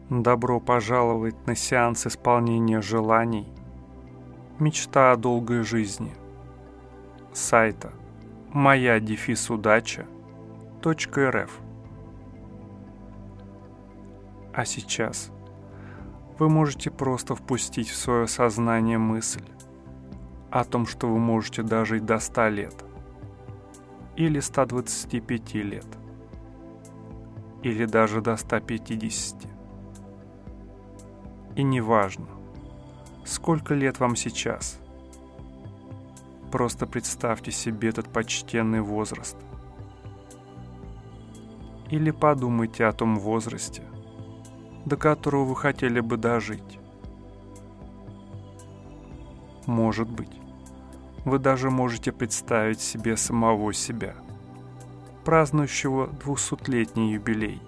Добро пожаловать на сеанс исполнения желаний. Мечта о долгой жизни. Сайта moya-удача.рф. А сейчас вы можете просто впустить в свое сознание мысль о том, что вы можете дожить до 100 лет, или 125 лет, или даже до 150. И неважно, сколько лет вам сейчас, просто представьте себе этот почтенный возраст. Или подумайте о том возрасте, до которого вы хотели бы дожить. Может быть, вы даже можете представить себе самого себя, празднующего 200-летний юбилей.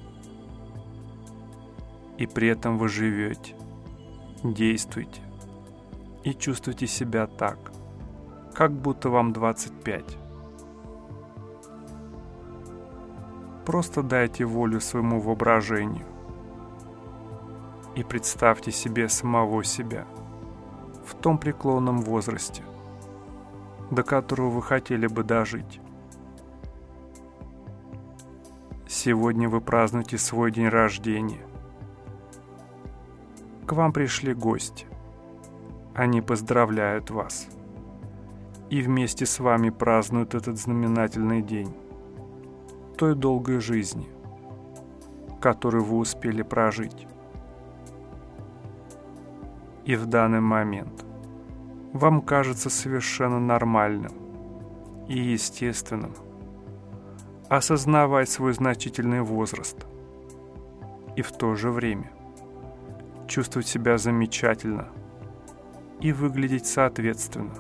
И при этом вы живете, действуйте и чувствуйте себя так, как будто вам 25. Просто дайте волю своему воображению и представьте себе самого себя в том преклонном возрасте, до которого вы хотели бы дожить. Сегодня вы празднуете свой день рождения. К вам пришли гости. Они поздравляют вас. И вместе с вами празднуют этот знаменательный день той долгой жизни, которую вы успели прожить. И в данный момент вам кажется совершенно нормальным и естественным осознавать свой значительный возраст и в то же время чувствовать себя замечательно и выглядеть соответственно.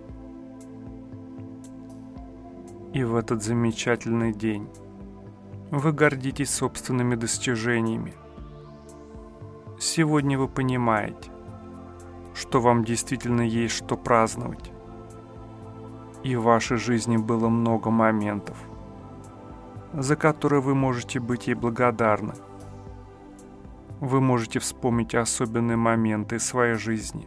И в этот замечательный день вы гордитесь собственными достижениями. Сегодня вы понимаете, что вам действительно есть что праздновать. И в вашей жизни было много моментов, за которые вы можете быть ей благодарны. Вы можете вспомнить особенные моменты своей жизни.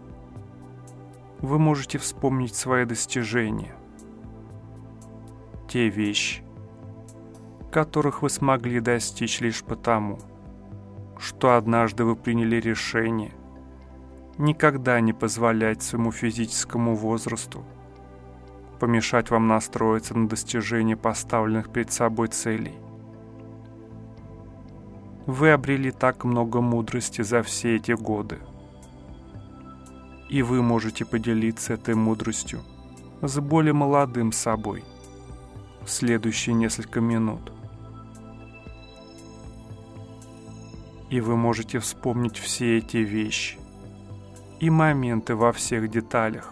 Вы можете вспомнить свои достижения. Те вещи, которых вы смогли достичь лишь потому, что однажды вы приняли решение никогда не позволять своему физическому возрасту помешать вам настроиться на достижение поставленных перед собой целей. Вы обрели так много мудрости за все эти годы. И вы можете поделиться этой мудростью с более молодым собой в следующие несколько минут. И вы можете вспомнить все эти вещи и моменты во всех деталях,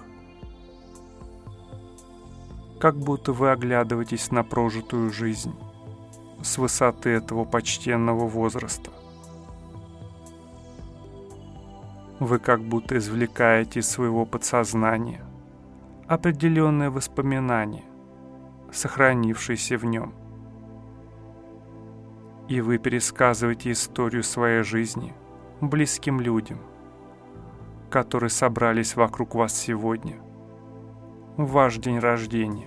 как будто вы оглядываетесь на прожитую жизнь с высоты этого почтенного возраста. Вы как будто извлекаете из своего подсознания определенные воспоминания, сохранившиеся в нем. И вы пересказываете историю своей жизни близким людям, которые собрались вокруг вас сегодня, в ваш день рождения.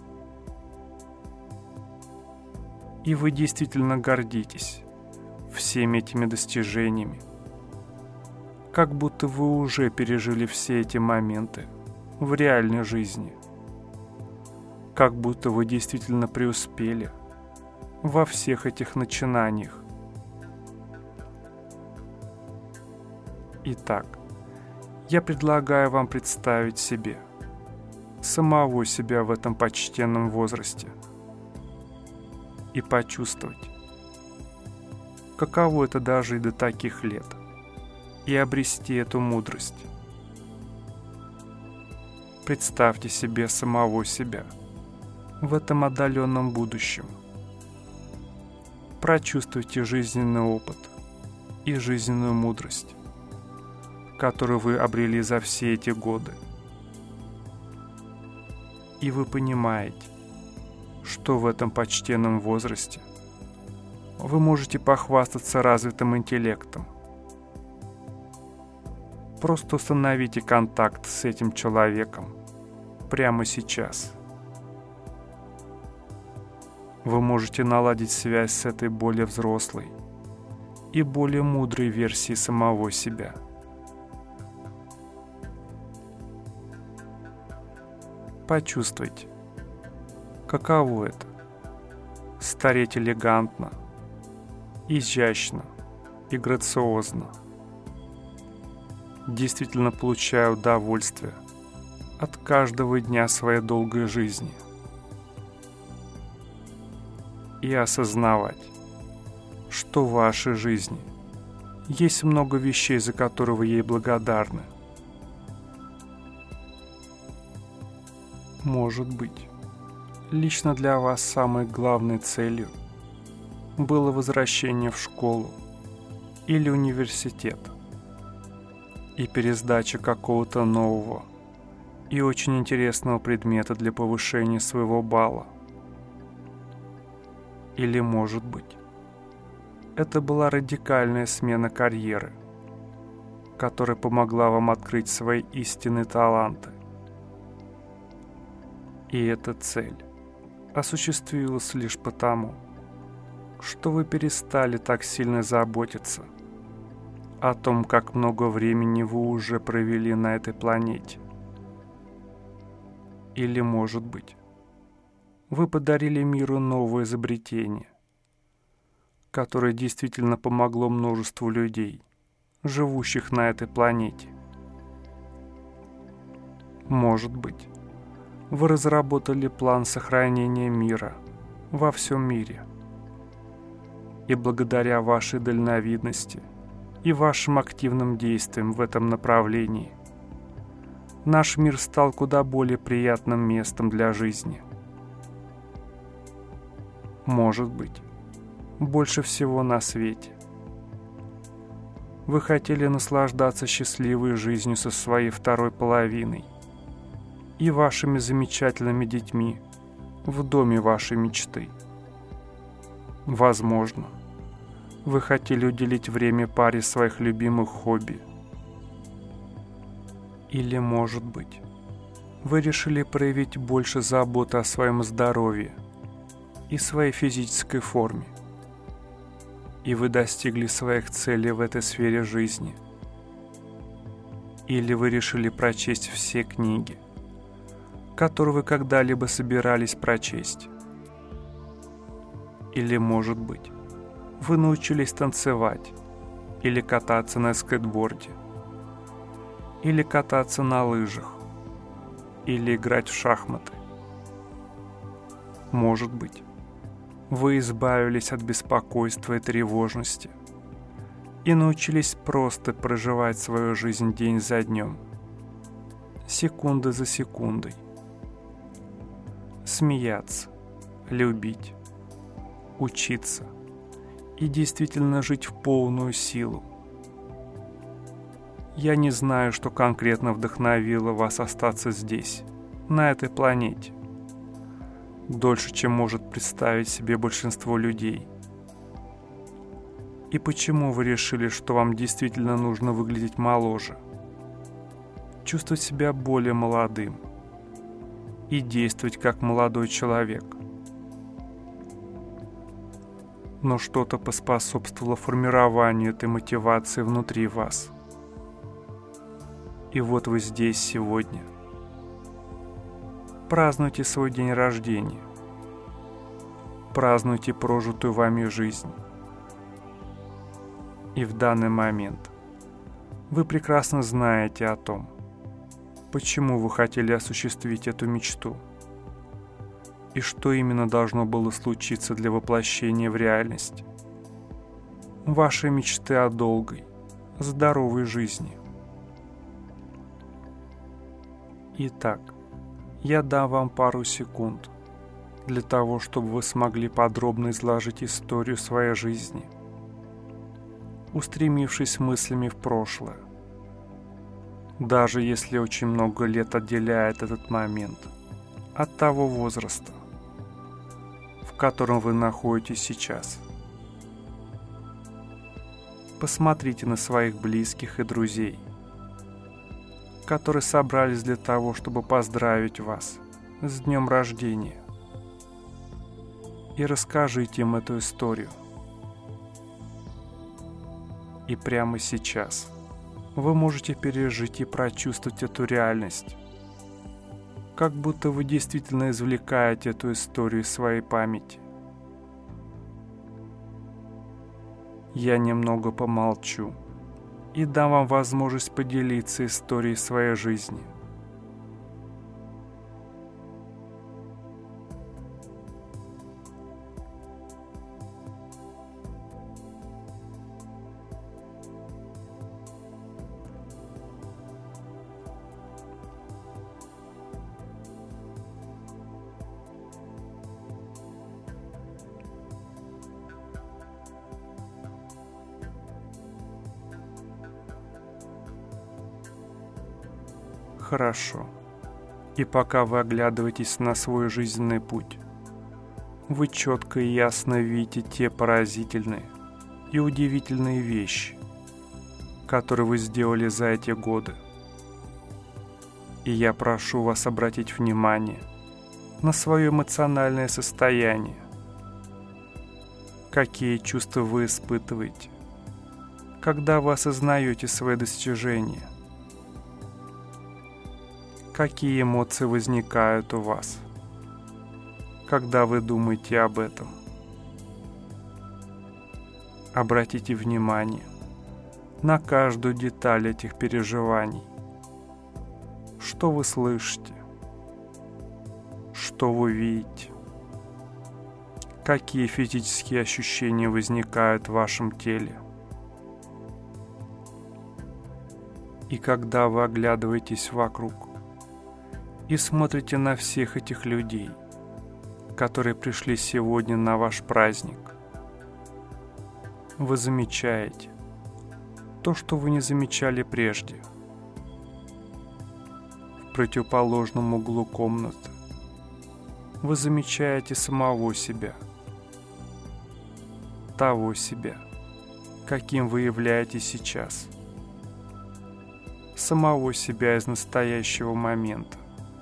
И вы действительно гордитесь всеми этими достижениями, как будто вы уже пережили все эти моменты в реальной жизни, как будто вы действительно преуспели во всех этих начинаниях. Итак, я предлагаю вам представить себе самого себя в этом почтенном возрасте и почувствовать, каково это дожить до таких лет и обрести эту мудрость. Представьте себе самого себя в этом отдаленном будущем. Прочувствуйте жизненный опыт и жизненную мудрость, которую вы обрели за все эти годы. И вы понимаете, что в этом почтенном возрасте вы можете похвастаться развитым интеллектом Просто установите контакт с этим человеком прямо сейчас. Вы можете наладить связь с этой более взрослой и более мудрой версией самого себя. Почувствуйте, каково это — стареть элегантно, изящно и грациозно, действительно получая удовольствие от каждого дня своей долгой жизни, и осознавать, что в вашей жизни есть много вещей, за которые вы ей благодарны. Может быть, лично для вас самой главной целью было возвращение в школу или университет и пересдача какого-то нового и очень интересного предмета для повышения своего балла. Или, может быть, это была радикальная смена карьеры, которая помогла вам открыть свои истинные таланты. И эта цель осуществилась лишь потому, что вы перестали так сильно заботиться о том, как много времени вы уже провели на этой планете. Или, может быть, вы подарили миру новое изобретение, которое действительно помогло множеству людей, живущих на этой планете. Может быть, вы разработали план сохранения мира во всем мире. И благодаря вашей дальновидности и вашим активным действиям в этом направлении наш мир стал куда более приятным местом для жизни. Может быть, больше всего на свете вы хотели наслаждаться счастливой жизнью со своей второй половиной и вашими замечательными детьми в доме вашей мечты. Возможно, вы хотели уделить время паре своих любимых хобби. Или, может быть, вы решили проявить больше заботы о своем здоровье и своей физической форме, и вы достигли своих целей в этой сфере жизни. Или вы решили прочесть все книги, которые вы когда-либо собирались прочесть. Или, может быть, вы научились танцевать, или кататься на скейтборде, или кататься на лыжах, или играть в шахматы. Может быть, вы избавились от беспокойства и тревожности и научились просто проживать свою жизнь день за днем, секунда за секундой. Смеяться, любить, учиться и действительно жить в полную силу. Я не знаю, что конкретно вдохновило вас остаться здесь, на этой планете, дольше, чем может представить себе большинство людей. И почему вы решили, что вам действительно нужно выглядеть моложе, чувствовать себя более молодым и действовать как молодой человек? Но что-то поспособствовало формированию этой мотивации внутри вас. И вот вы здесь сегодня. Празднуйте свой день рождения. Празднуйте прожитую вами жизнь. И в данный момент вы прекрасно знаете о том, почему вы хотели осуществить эту мечту и что именно должно было случиться для воплощения в реальность вашей мечты о долгой, здоровой жизни. Итак, я дам вам пару секунд для того, чтобы вы смогли подробно изложить историю своей жизни, устремившись мыслями в прошлое, даже если очень много лет отделяет этот момент от того возраста, в котором вы находитесь сейчас. Посмотрите на своих близких и друзей, которые собрались для того, чтобы поздравить вас с днем рождения. И расскажите им эту историю. И прямо сейчас вы можете пережить и прочувствовать эту реальность, как будто вы действительно извлекаете эту историю из своей памяти. Я немного помолчу и дам вам возможность поделиться историей своей жизни. Хорошо. И пока вы оглядываетесь на свой жизненный путь, вы четко и ясно видите те поразительные и удивительные вещи, которые вы сделали за эти годы. И я прошу вас обратить внимание на свое эмоциональное состояние. Какие чувства вы испытываете, когда вы осознаете свои достижения? Какие эмоции возникают у вас, когда вы думаете об этом? Обратите внимание на каждую деталь этих переживаний. Что вы слышите? Что вы видите? Какие физические ощущения возникают в вашем теле? И когда вы оглядываетесь вокруг и смотрите на всех этих людей, которые пришли сегодня на ваш праздник, вы замечаете то, что вы не замечали прежде. В противоположном углу комнаты вы замечаете самого себя, того себя, каким вы являетесь сейчас, самого себя из настоящего момента.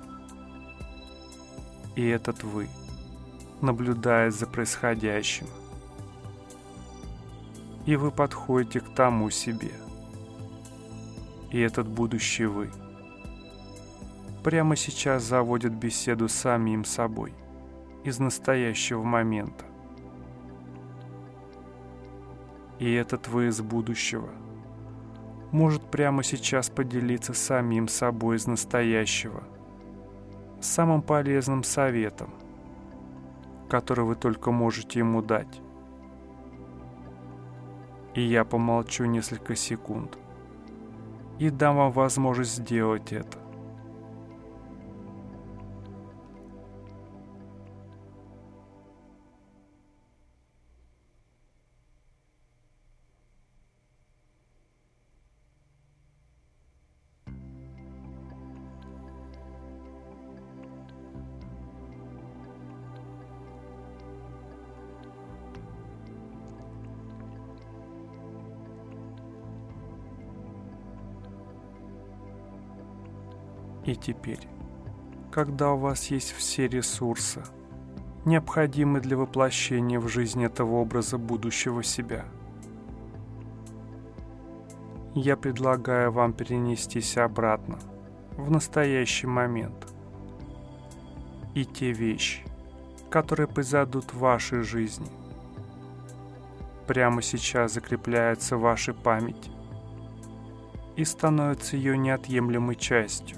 И этот вы наблюдает за происходящим. И вы подходите к тому себе. И этот будущий вы прямо сейчас заводит беседу с самим собой из настоящего момента. И этот вы из будущего может прямо сейчас поделиться с самим собой из настоящего самым полезным советом, который вы только можете ему дать. И я помолчу несколько секунд и дам вам возможность сделать это. И теперь, когда у вас есть все ресурсы, необходимые для воплощения в жизнь этого образа будущего себя, я предлагаю вам перенестись обратно в настоящий момент. И те вещи, которые произойдут в вашей жизни, прямо сейчас закрепляются в вашей памяти и становятся ее неотъемлемой частью.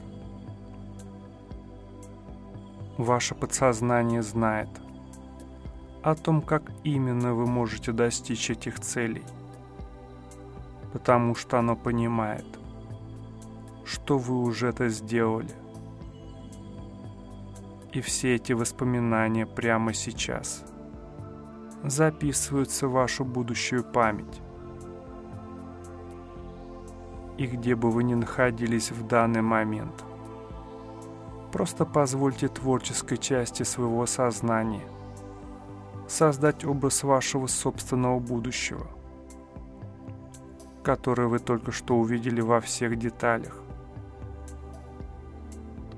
Ваше подсознание знает о том, как именно вы можете достичь этих целей, потому что оно понимает, что вы уже это сделали. И все эти воспоминания прямо сейчас записываются в вашу будущую память. И где бы вы ни находились в данный момент, просто позвольте творческой части своего сознания создать образ вашего собственного будущего, который вы только что увидели во всех деталях,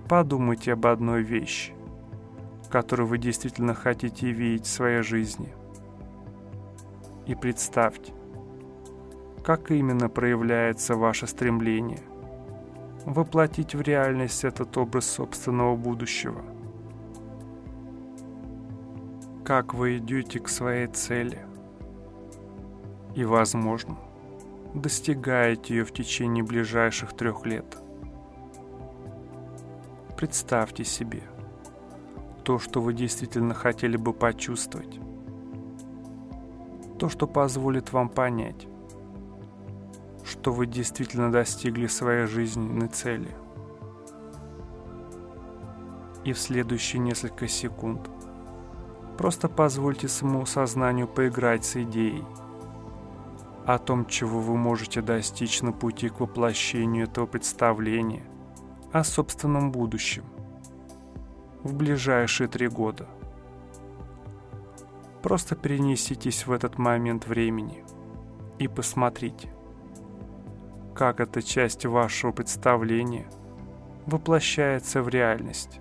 подумайте об одной вещи, которую вы действительно хотите видеть в своей жизни. И представьте, как именно проявляется ваше стремление воплотить в реальность этот образ собственного будущего. Как вы идете к своей цели и, возможно, достигаете ее в течение ближайших 3 лет. Представьте себе то, что вы действительно хотели бы почувствовать, то, что позволит вам понять, что вы действительно достигли своей жизненной цели. И в следующие несколько секунд просто позвольте своему сознанию поиграть с идеей о том, чего вы можете достичь на пути к воплощению этого представления о собственном будущем в ближайшие 3 года. Просто перенеситесь в этот момент времени и посмотрите, как эта часть вашего представления воплощается в реальность.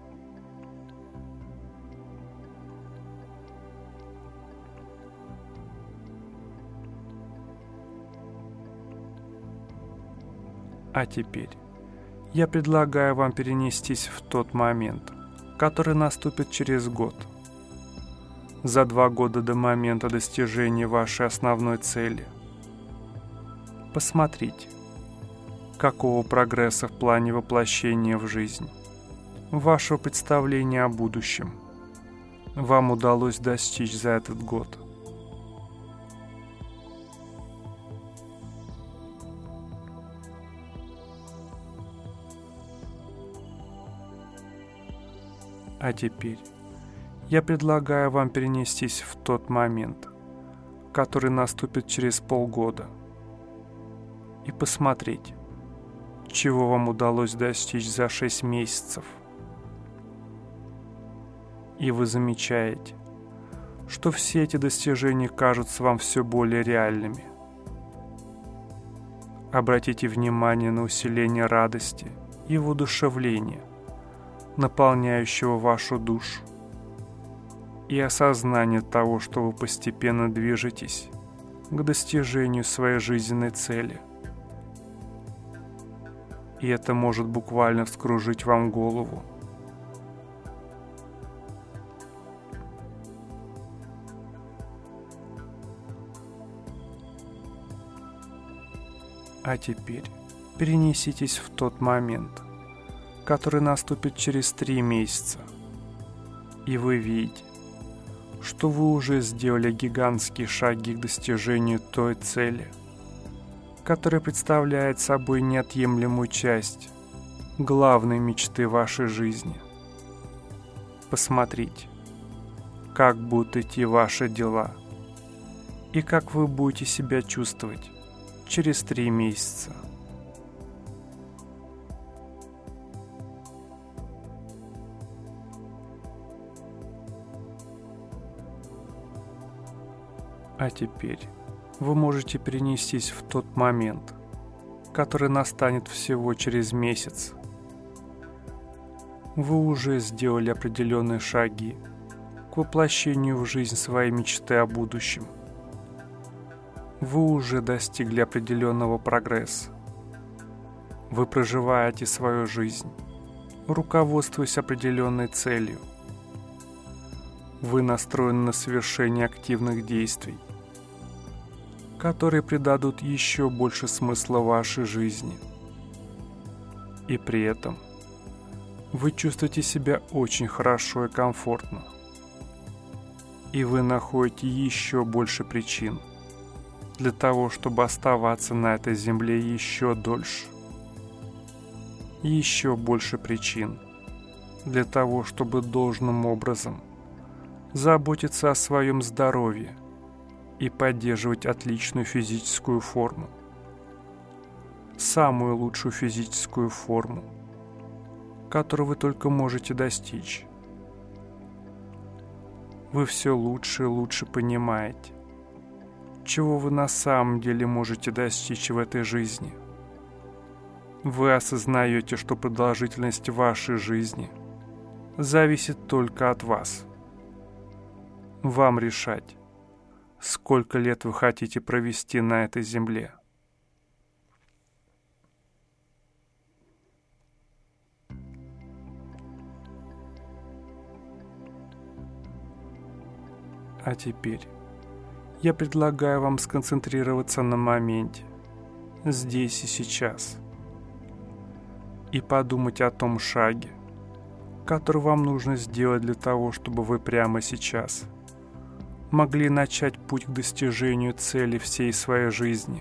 А теперь я предлагаю вам перенестись в тот момент, который наступит через год. За 2 года до момента достижения вашей основной цели. Посмотрите, какого прогресса в плане воплощения в жизнь вашего представления о будущем вам удалось достичь за этот год. А теперь я предлагаю вам перенестись в тот момент, который наступит через полгода, и посмотреть, чего вам удалось достичь за 6 месяцев. И вы замечаете, что все эти достижения кажутся вам все более реальными. Обратите внимание на усиление радости и воодушевления, наполняющего вашу душу, и осознание того, что вы постепенно движетесь к достижению своей жизненной цели. И это может буквально вскружить вам голову. А теперь перенеситесь в тот момент, который наступит через 3 месяца, и вы видите, что вы уже сделали гигантские шаги к достижению той цели, которая представляет собой неотъемлемую часть главной мечты вашей жизни. Посмотрите, как будут идти ваши дела и как вы будете себя чувствовать через 3 месяца. А теперь вы можете перенестись в тот момент, который настанет всего через месяц. Вы уже сделали определенные шаги к воплощению в жизнь своей мечты о будущем. Вы уже достигли определенного прогресса. Вы проживаете свою жизнь, руководствуясь определенной целью. Вы настроены на совершение активных действий, которые придадут еще больше смысла вашей жизни. И при этом вы чувствуете себя очень хорошо и комфортно. И вы находите еще больше причин для того, чтобы оставаться на этой земле еще дольше. Еще больше причин для того, чтобы должным образом заботиться о своем здоровье и поддерживать отличную физическую форму. Самую лучшую физическую форму, которую вы только можете достичь. Вы все лучше и лучше понимаете, чего вы на самом деле можете достичь в этой жизни. Вы осознаете, что продолжительность вашей жизни зависит только от вас. Вам решать, сколько лет вы хотите провести на этой земле. А теперь я предлагаю вам сконцентрироваться на моменте, здесь и сейчас, и подумать о том шаге, который вам нужно сделать для того, чтобы вы прямо сейчас могли начать путь к достижению цели всей своей жизни.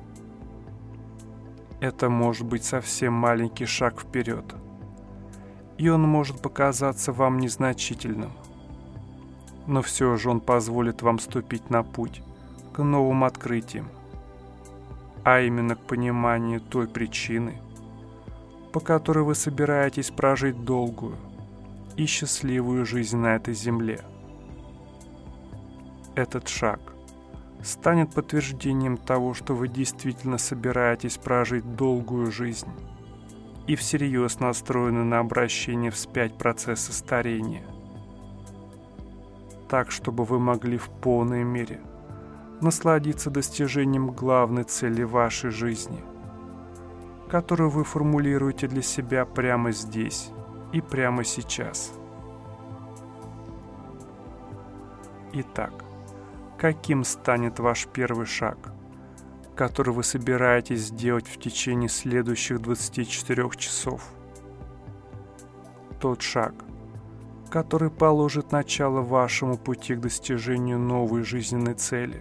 Это может быть совсем маленький шаг вперед, и он может показаться вам незначительным, но все же он позволит вам ступить на путь к новым открытиям, а именно к пониманию той причины, по которой вы собираетесь прожить долгую и счастливую жизнь на этой земле. Этот шаг станет подтверждением того, что вы действительно собираетесь прожить долгую жизнь и всерьез настроены на обращение вспять процесса старения, так, чтобы вы могли в полной мере насладиться достижением главной цели вашей жизни, которую вы формулируете для себя прямо здесь и прямо сейчас. Итак, каким станет ваш первый шаг, который вы собираетесь сделать в течение следующих 24 часов? Тот шаг, который положит начало вашему пути к достижению новой жизненной цели.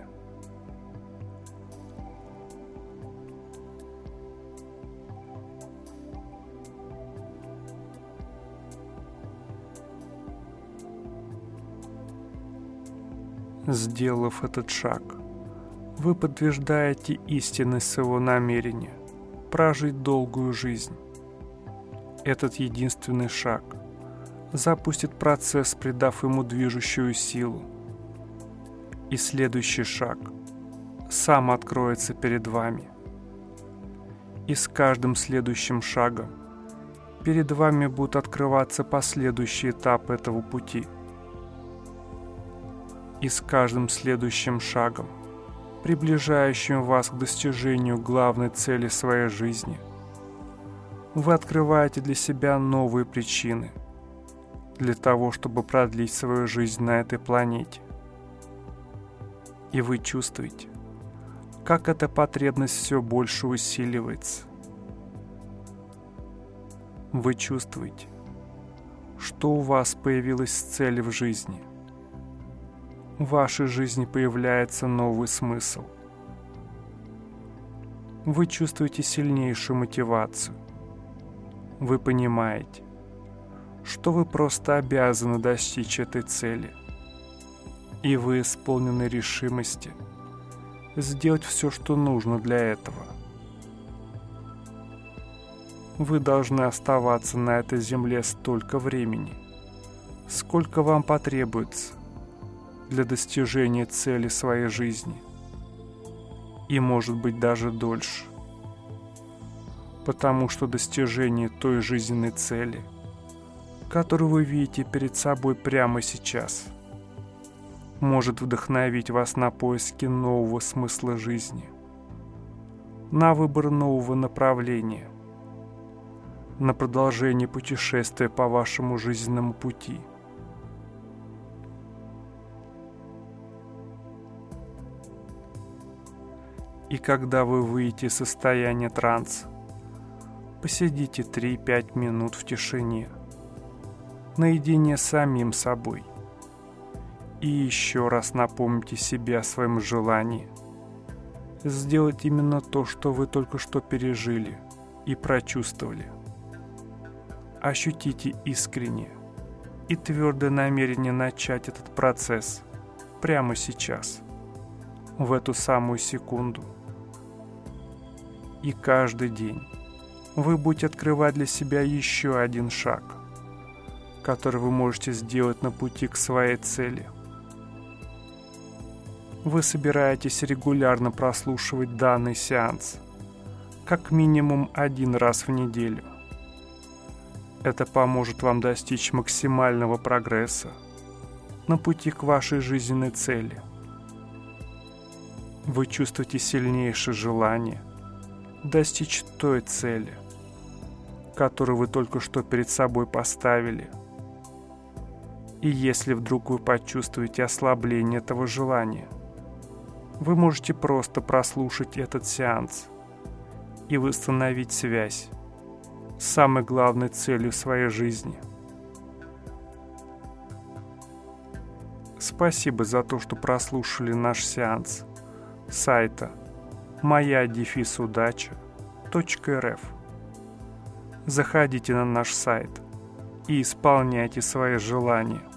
Сделав этот шаг, вы подтверждаете истинность своего намерения прожить долгую жизнь. Этот единственный шаг запустит процесс, придав ему движущую силу. И следующий шаг сам откроется перед вами. И с каждым следующим шагом перед вами будут открываться последующие этапы этого пути. И с каждым следующим шагом, приближающим вас к достижению главной цели своей жизни, вы открываете для себя новые причины для того, чтобы продлить свою жизнь на этой планете. И вы чувствуете, как эта потребность все больше усиливается. Вы чувствуете, что у вас появилась цель в жизни. В вашей жизни появляется новый смысл. Вы чувствуете сильнейшую мотивацию. Вы понимаете, что вы просто обязаны достичь этой цели. И вы исполнены решимости сделать все, что нужно для этого. Вы должны оставаться на этой земле столько времени, сколько вам потребуется для достижения цели своей жизни. И, может быть, даже дольше. Потому что достижение той жизненной цели, которую вы видите перед собой прямо сейчас, может вдохновить вас на поиски нового смысла жизни, на выбор нового направления, на продолжение путешествия по вашему жизненному пути. И когда вы выйдете из состояния транса, посидите 3-5 минут в тишине, наедине с самим собой, и еще раз напомните себе о своем желании сделать именно то, что вы только что пережили и прочувствовали. Ощутите искреннее и твердое намерение начать этот процесс прямо сейчас, в эту самую секунду. И каждый день вы будете открывать для себя еще один шаг, который вы можете сделать на пути к своей цели. Вы собираетесь регулярно прослушивать данный сеанс как минимум 1 раз в неделю. Это поможет вам достичь максимального прогресса на пути к вашей жизненной цели. Вы чувствуете сильнейшее желание достичь той цели, которую вы только что перед собой поставили. И если вдруг вы почувствуете ослабление этого желания, вы можете просто прослушать этот сеанс и восстановить связь с самой главной целью своей жизни. Спасибо за то, что прослушали наш сеанс с сайта moya-удача.рф. Заходите на наш сайт и исполняйте свои желания.